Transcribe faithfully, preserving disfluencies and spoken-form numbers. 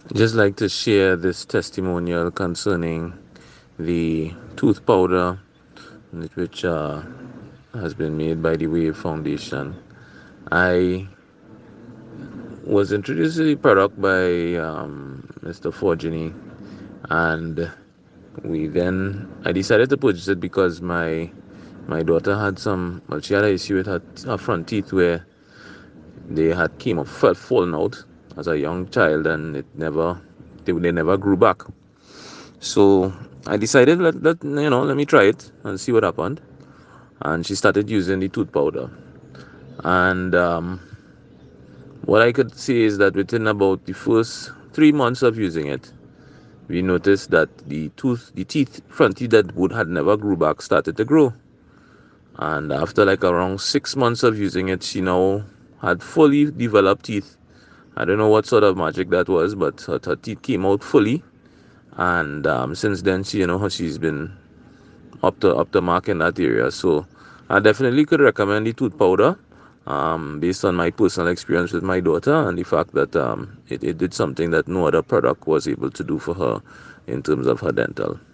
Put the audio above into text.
Just like to share this testimonial concerning the tooth powder, which uh, has been made by the Wave Foundation. I was introduced to the product by um, Mister Forgini, and we then I decided to purchase it because my my daughter had some well she had an issue with her, her front teeth where they had came up felt fallen out as a young child, and it never they, they never grew back. So I decided let, let you know let me try it and see what happened. And she started using the tooth powder. And um, what I could say is that within about the first three months of using it, we noticed that the tooth, the teeth, front teeth that would had never grew back started to grow. And after like around six months of using it, she now had fully developed teeth. I don't know what sort of magic that was, but her, her teeth came out fully. And um, since then, she you know she's been up to up to mark in that area. So I definitely could recommend the tooth powder, um, based on my personal experience with my daughter and the fact that um, it, it did something that no other product was able to do for her in terms of her dental.